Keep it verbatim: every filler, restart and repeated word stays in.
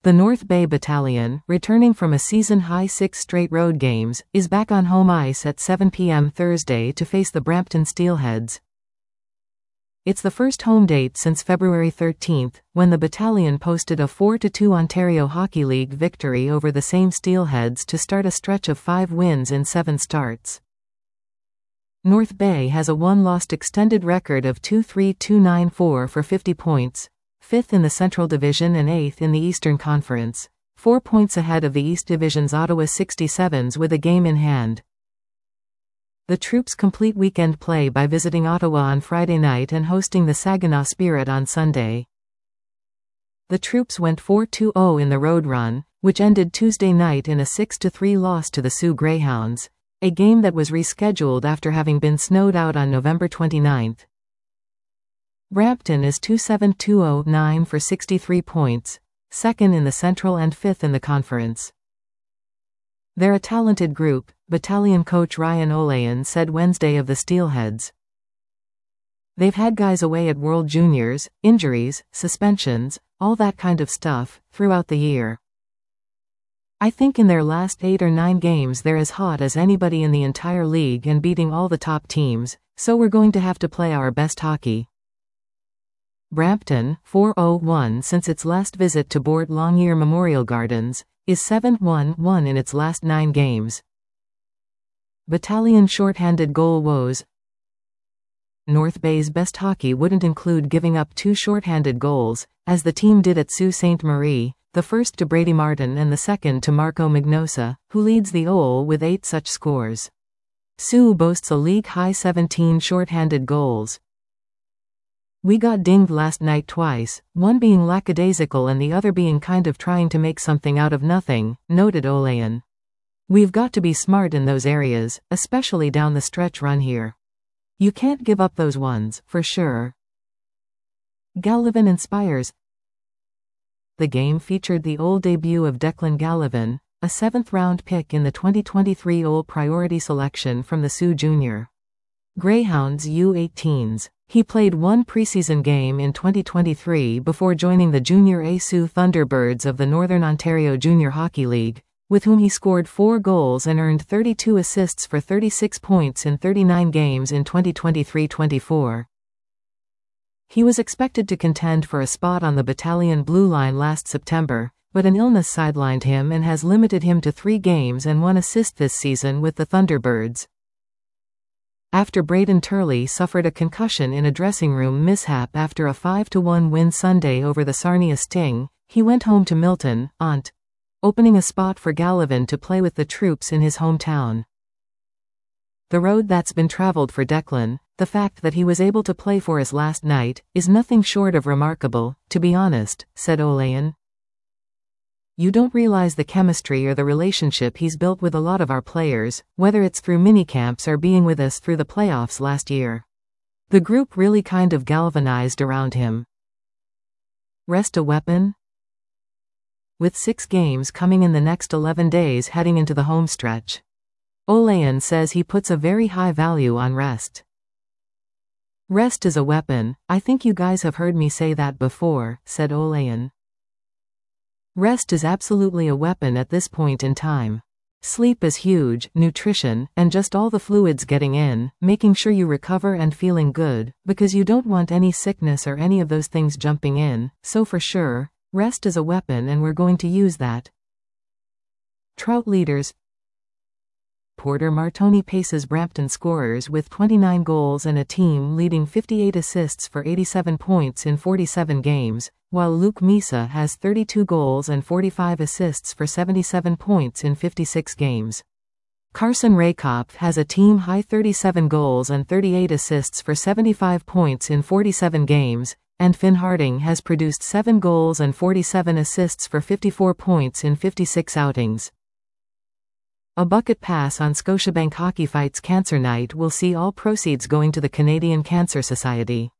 The North Bay Battalion, returning from a season-high six straight road games, is back on home ice at seven p m Thursday to face the Brampton Steelheads. It's the first home date since February thirteenth, when the Battalion posted a four to two Ontario Hockey League victory over the same Steelheads to start a stretch of five wins in seven starts. North Bay has a one-lost extended record of two three two nine four for fifty points, fifth in the Central Division and eighth in the Eastern Conference, four points ahead of the East Division's Ottawa sixty-sevens with a game in hand. The Troops complete weekend play by visiting Ottawa on Friday night and hosting the Saginaw Spirit on Sunday. The Troops went four two oh in the road run, which ended Tuesday night in a six to three loss to the Sioux Greyhounds, a game that was rescheduled after having been snowed out on November twenty-ninth. Brampton is two seven two oh nine for sixty-three points, second in the Central and fifth in the Conference. They're a talented group, Battalion coach Ryan Olayan said Wednesday of the Steelheads. They've had guys away at World Juniors, injuries, suspensions, all that kind of stuff, throughout the year. I think in their last eight or nine games they're as hot as anybody in the entire league and beating all the top teams, so we're going to have to play our best hockey. Brampton, four oh one since its last visit to Bort Longyear Memorial Gardens, is seven one one in its last nine games. Battalion shorthanded goal woes. North Bay's best hockey wouldn't include giving up two shorthanded goals, as the team did at Sault Ste. Marie, the first to Brady Martin and the second to Marco Magnosa, who leads the O L with eight such scores. Sault boasts a league-high seventeen shorthanded goals. We got dinged last night twice, one being lackadaisical and the other being kind of trying to make something out of nothing, noted Olayan. We've got to be smart in those areas, especially down the stretch run here. You can't give up those ones, for sure. Gallivan inspires. The game featured the O L debut of Declan Gallivan, a seventh-round pick in the twenty twenty-three O L priority selection from the Sault Junior Greyhounds U eighteens. He played one preseason game in twenty twenty-three before joining the Junior A Sault Thunderbirds of the Northern Ontario Junior Hockey League, with whom he scored four goals and earned thirty-two assists for thirty-six points in thirty-nine games in twenty twenty-three twenty-four. He was expected to contend for a spot on the Battalion blue line last September, but an illness sidelined him and has limited him to three games and one assist this season with the Thunderbirds. After Braden Turley suffered a concussion in a dressing room mishap after a five to one win Sunday over the Sarnia Sting, he went home to Milton, Ont, opening a spot for Gallivan to play with the Troops in his hometown. The road that's been traveled for Declan, the fact that he was able to play for us last night, is nothing short of remarkable, to be honest, said Olayan. You don't realize the chemistry or the relationship he's built with a lot of our players, whether it's through minicamps or being with us through the playoffs last year. The group really kind of galvanized around him. Rest a weapon? With six games coming in the next eleven days heading into the home stretch. Olayan says he puts a very high value on rest. Rest is a weapon, I think you guys have heard me say that before, said Olayan. Rest is absolutely a weapon at this point in time. Sleep is huge, nutrition, and just all the fluids getting in, making sure you recover and feeling good, because you don't want any sickness or any of those things jumping in, so for sure, rest is a weapon and we're going to use that. Trout leaders. Porter Martoni paces Brampton scorers with twenty-nine goals and a team leading fifty-eight assists for eighty-seven points in forty-seven games, while Luke Misa has thirty-two goals and forty-five assists for seventy-seven points in fifty-six games. Carson Raykopf has a team-high thirty-seven goals and thirty-eight assists for seventy-five points in forty-seven games, and Finn Harding has produced seven goals and forty-seven assists for fifty-four points in fifty-six outings. A bucket pass on Scotiabank Hockey Fights Cancer Night will see all proceeds going to the Canadian Cancer Society.